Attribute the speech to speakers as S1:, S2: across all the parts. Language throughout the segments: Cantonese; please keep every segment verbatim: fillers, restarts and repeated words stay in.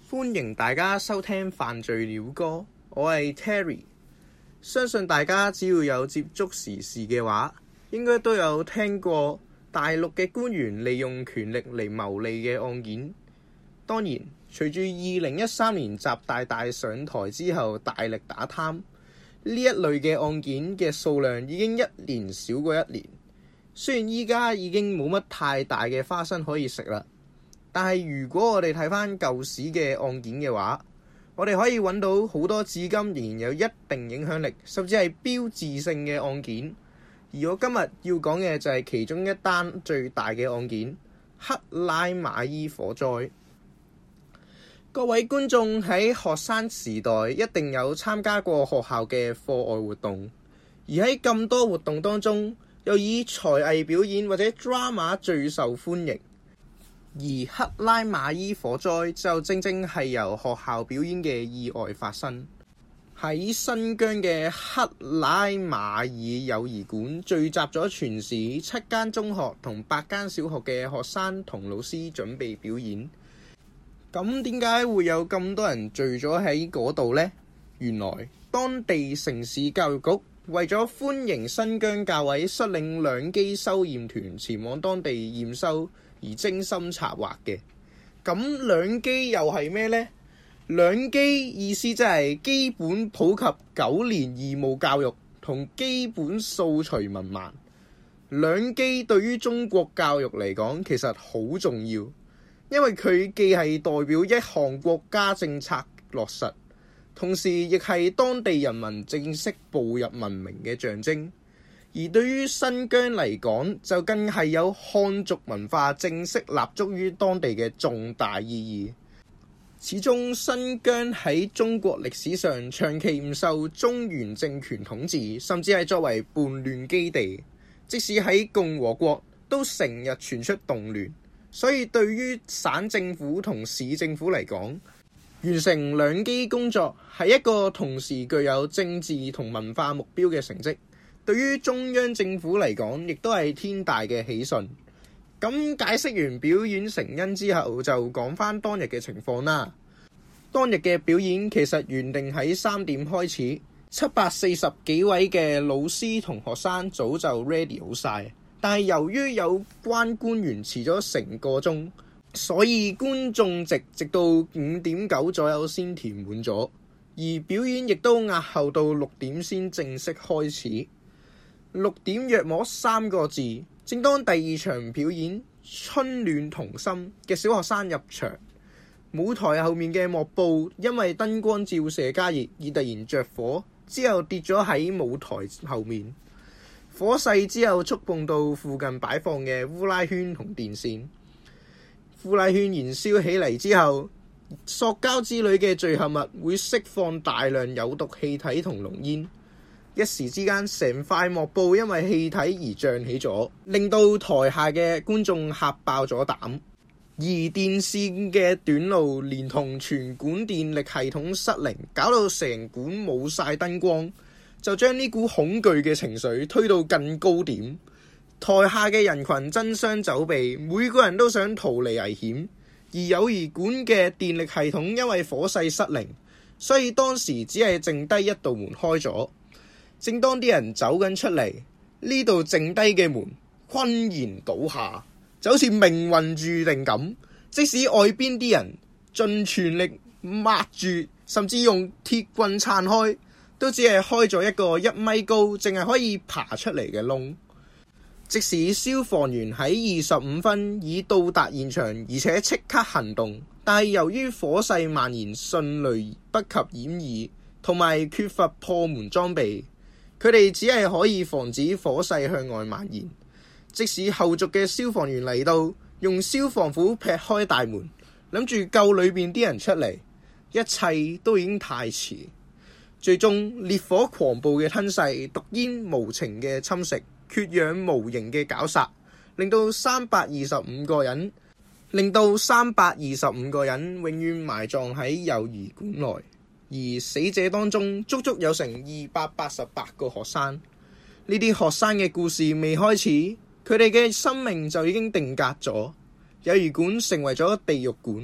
S1: 歡迎大家收聽犯罪鳥歌，我係 Terry。相信大家只要有接觸時事嘅話，應該都有聽過大陸嘅官員利用權力嚟牟利嘅案件。當然，隨住二零一三年習大大上台之後大力打貪，呢一類嘅案件嘅數量已經一年少過一年。雖然依家已經冇乜太大嘅花生可以食啦，但係如果我哋睇翻舊時嘅案件嘅話，我哋可以揾到好多至今仍然有一定影響力，甚至係標誌性嘅案件。而我今日要講嘅就係其中一單最大嘅案件——克拉瑪依火災。各位觀眾喺學生時代一定有參加過學校嘅課外活動，而喺咁多活動當中，又以才藝表演或者 drama 最受歡迎。而克拉瑪依火災就正正係由學校表演嘅意外發生。喺新疆嘅克拉瑪依幼兒館聚集咗全市七間中學同八間小學嘅學生同老師準備表演。咁點解會有咁多人聚咗喺嗰度呢？原來當地城市教育局為咗歡迎新疆教委率領兩機修驗團前往當地驗收而精心策劃嘅。咁兩機又係咩呢？兩機意思即係基本普及九年義務教育同基本掃除文盲。兩機對於中國教育嚟講其實好重要，因為佢既係代表一項國家政策落實，同時亦係當地人民正式步入文明嘅象徵。而對於新疆嚟講，就更係有漢族文化正式立足於當地嘅重大意義。始終新疆喺中國歷史上長期唔受中原政權統治，甚至係作為叛亂基地。即使喺共和國都成日傳出動亂，所以對於省政府同市政府嚟講，完成兩機工作係一個同時具有政治同文化目標嘅成績。對於中央政府嚟講，亦都係天大嘅喜訊。咁解釋完表演成因之後，就講返當日嘅情況啦。當日嘅表演其實原定喺三點開始，七百四十幾位嘅老師同學生早就 ready 好晒，但係由於有關官員遲咗成個鐘，所以觀眾席直到五點九左右先填滿咗，而表演亦都押後到六點先正式開始。六點約莫三個字，正當第二場表演春暖童心嘅小學生入場，舞台後面嘅幕布因為燈光照射加熱而突然着火，之後跌咗喺舞台後面，火勢之後觸碰到附近擺放嘅烏拉圈同電線，烏拉圈燃燒起嚟之後，塑膠之類嘅聚合物會釋放大量有毒氣體同濃煙。一時之間，成塊幕布因為氣體而脹起咗，令到台下嘅觀眾嚇爆咗膽。而電線嘅短路連同全管電力系統失靈，搞到成管冇晒燈光，就將呢股恐懼嘅情緒推到更高點。台下嘅人群爭相走避，每個人都想逃離危險。而幼兒館嘅電力系統因為火勢失靈，所以當時只係剩低一道門開咗。正當啲人走緊出嚟，呢度剩低嘅門轟然倒下，就好似命運注定咁。即使外邊啲人盡全力抹住，甚至用鐵棍撐開，都只係開咗一個一米高，淨係可以爬出嚟嘅窿。即使消防員喺二十五分已到達現場，而且即刻行動，但係由於火勢蔓延，迅雷不及掩耳，同埋缺乏破門裝備，佢哋只係可以防止火勢向外蔓延。即使後續嘅消防員嚟到，用消防斧劈開大門，諗住救裏邊啲人出嚟，一切都已經太遲。最終烈火狂暴嘅吞噬、毒煙無情嘅侵蝕、缺氧無形嘅絞殺，令到三百二十五個人，令到三百二十五個人永遠埋葬喺幼兒館內。而死者當中足足有成二百八十八個學生。呢啲學生嘅故事未開始，佢哋嘅生命就已經定格咗。幼兒館成為咗地獄館，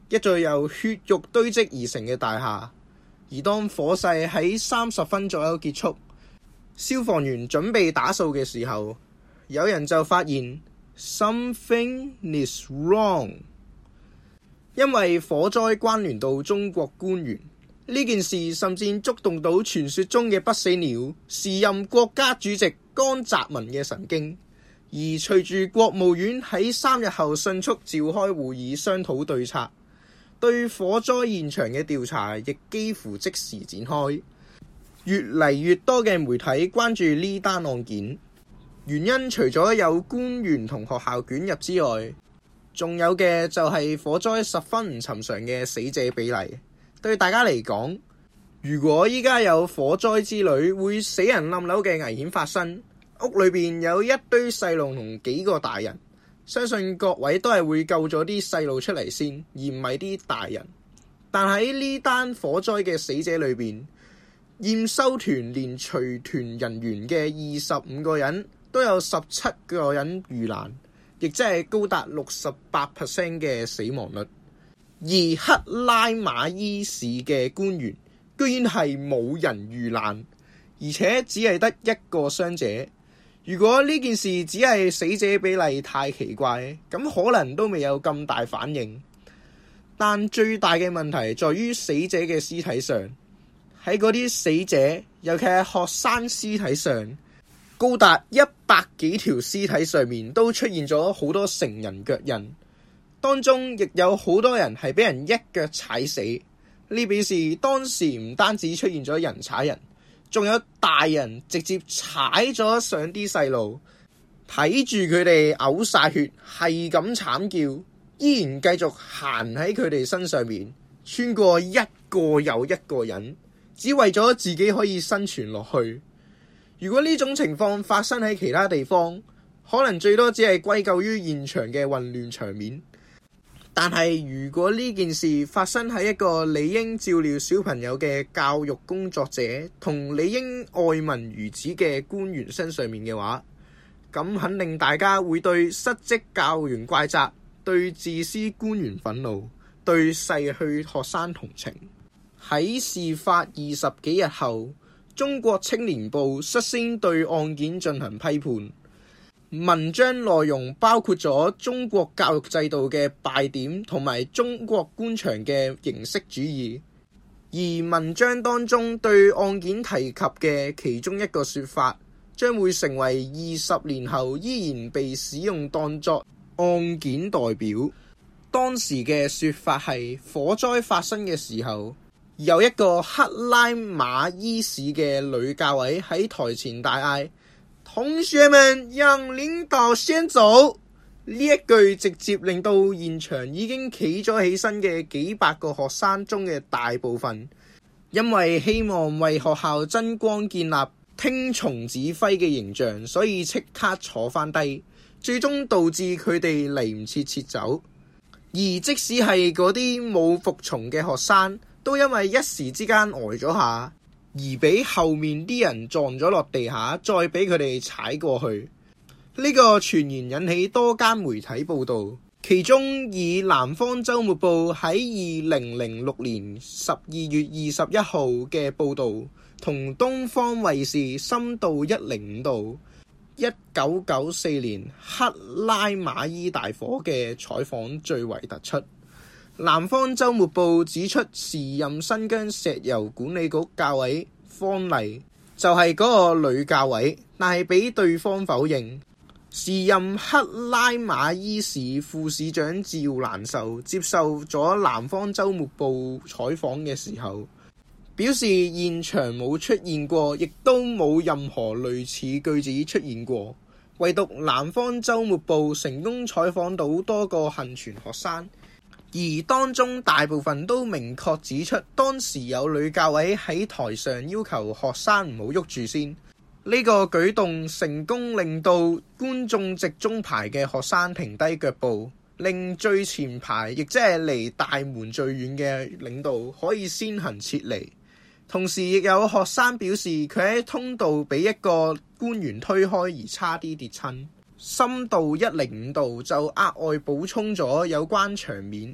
S1: 一座由血肉堆積而成嘅大廈。而當火勢喺三十分左右結束，消防員準備打掃嘅時候，有人就發現 something is wrong， 因為火災關聯到中國官員。呢件事甚至觸動到傳說中嘅不死鳥時任國家主席江澤民嘅神經。而隨住國務院喺三日後迅速召開會議商討對策，對火災現場嘅調查亦幾乎即時展開。越嚟越多嘅媒體關注呢單案件，原因除咗有官員同學校捲入之外，仲有嘅就係火災十分唔尋常嘅死者比例。對大家嚟講，如果依家有火災之類會死人冧樓嘅危險發生，屋裏邊有一堆細路同幾個大人，相信各位都係會救咗啲細路出嚟先，而唔係啲大人。但喺呢單火災嘅死者裏邊，驗收團連隨團人員嘅二十五個人都有十七個人遇難，亦即係高達六十八 percent 嘅死亡率。而克拉瑪依市嘅官員居然係冇人遇難，而且只係得一個傷者。如果呢件事只係死者比例太奇怪，咁可能都未有咁大反應。但最大嘅問題在於死者嘅屍體上，喺嗰啲死者，尤其係學生屍體上，高達一百幾條屍體上面都出現咗好多成人腳印，當中亦有好多人係俾人一腳踩死。呢表示當時唔單止出現咗人踩人，仲有大人直接踩咗上啲細路，睇住佢哋嘔晒血，係咁慘叫，依然繼續行喺佢哋身上面，穿過一個又一個人，只為咗自己可以生存落去。如果呢種情況發生喺其他地方，可能最多只係歸咎於現場嘅混亂場面。但係如果呢件事發生喺一個理應照料小朋友嘅教育工作者同理應愛民如子嘅官員身上面嘅話，咁肯定大家會對失職教員怪責，對自私官員憤怒，對逝去學生同情。喺事發二十幾日後，中國青年報率先對案件進行批判。文章內容包括咗中國教育制度嘅敗點同埋中國官場嘅形式主義，而文章當中對案件提及嘅其中一個說法，將會成為二十年後依然被使用當作案件代表。當時嘅說法係，火災發生嘅時候，有一個克拉瑪依市嘅女教委喺台前大嗌：同學們，讓領導先走。呢一句直接令到現場已經企咗起身嘅幾百個學生中嘅大部分，因為希望為學校爭光建立聽從指揮嘅形象，所以即刻坐翻低，最終導致佢哋嚟唔切撤走。而即使係嗰啲冇服從嘅學生，都因為一時之間呆咗下，而俾後面啲人撞咗落地下，再俾佢哋踩過去。呢個傳言引起多間媒體報導，其中以南方週末報喺二零零六年十二月二十一號嘅報導，同東方衛視深度一零五度一九九四年克拉瑪依大火嘅採訪最為突出。南方週末報指出，時任新疆石油管理局教委方麗就係嗰個女教委，但係俾對方否認。時任克拉瑪依市副市長趙蘭壽接受咗南方週末報採訪嘅時候，表示現場冇出現過，亦都冇任何類似句子出現過。唯獨南方週末報成功採訪到多個幸存學生，而當中大部分都明確指出，當時有女教委喺台上要求學生唔好喐住先。呢個舉動成功令到觀眾席中排嘅學生停低腳步，令最前排亦即係離大門最遠嘅領導可以先行撤離。同時亦有學生表示，佢喺通道俾一個官員推開而差啲跌親。深度一零五度就額外補充咗有關場面，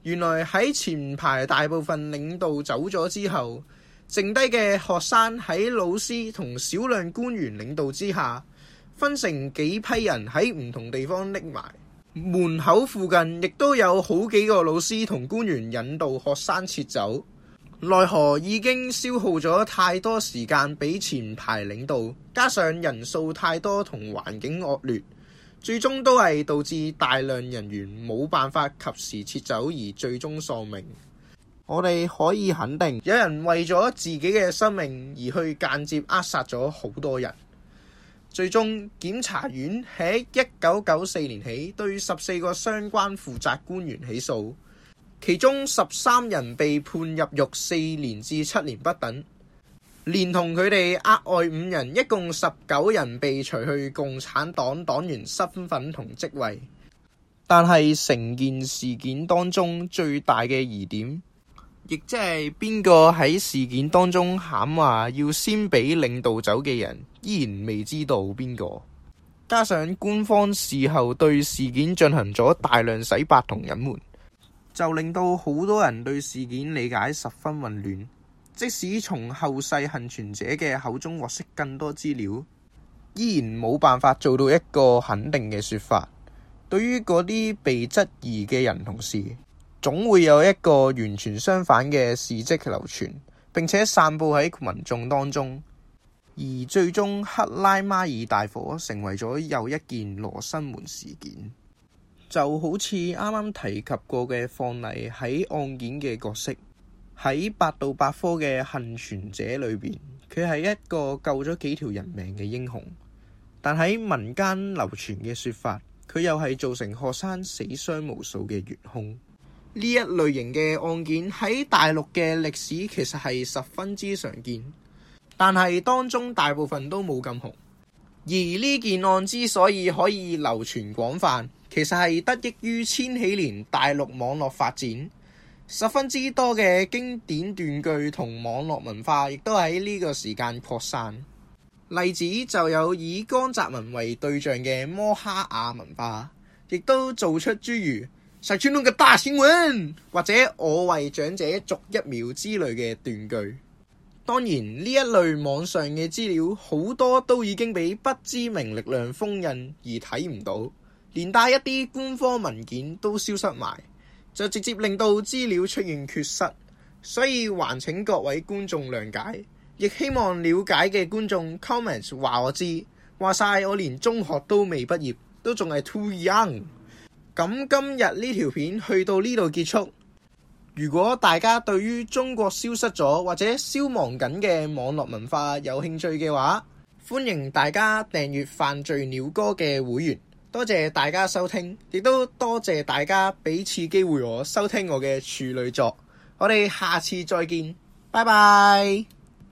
S1: 原來喺前排大部分領導走咗之後，剩低嘅學生喺老師同少量官員領導之下，分成幾批人喺唔同地方匿埋。門口附近亦都有好幾個老師同官員引導學生撤走，奈何已經消耗咗太多時間俾前排領導，加上人數太多同環境惡劣，最終都係導致大量人員冇辦法及時撤走而最終喪命。我哋可以肯定，有人為咗自己嘅生命而去間接扼殺咗好多人。最終，檢察院喺一九九四年起對十四個相關負責官員起訴，其中十三人被判入獄四年至七年不等，連同佢哋額外五人，一共十九人被除去共產黨黨員身份同職位。但係成件事件當中最大嘅疑點，亦即係邊個喺事件當中喊話要先俾領導走嘅人，依然未知道邊個。加上官方事後對事件進行咗大量洗白同隱瞞，就令到好多人對事件理解十分混亂。即使從後世幸存者嘅口中獲悉更多資料，依然冇辦法做到一個肯定嘅說法。對於嗰啲被質疑嘅人同事，總會有一個完全相反嘅事跡流傳，並且散佈喺民眾當中，而最終克拉瑪依大火成為咗又一件羅生門事件。就好似啱啱提及過嘅放例喺案件嘅角色，喺百度百科嘅幸存者裏邊，佢係一個救咗幾條人命嘅英雄，但喺民間流傳嘅說法，佢又係造成學生死傷無數嘅元兇。呢一類型嘅案件喺大陸嘅歷史其實係十分之常見，但係當中大部分都冇咁紅。而呢件案之所以可以流傳廣泛，其實係得益於千禧年大陸網絡發展，十分之多嘅經典斷句同網絡文化亦都喺呢個時間擴散。例子就有以江澤民為對象嘅摩哈亞文化，亦都做出諸如石川窿嘅大新聞或者我為長者續一秒之類嘅斷句。當然呢一類網上嘅資料好多都已經俾不知名力量封印而睇唔到，連帶一啲官方文件都消失埋，就直接令到資料出現缺失。所以還請各位觀眾諒解，亦希望了解嘅觀眾 comment 話我知，話晒我連中學都未畢業，都仲係 too young。咁今日呢條片去到呢度結束。如果大家對於中國消失咗或者消亡緊嘅網絡文化有興趣嘅話，歡迎大家訂閱犯罪鳥歌嘅會員。多謝大家收聽，亦都多謝大家俾次機會我收聽我嘅處女作。我哋下次再見，拜拜。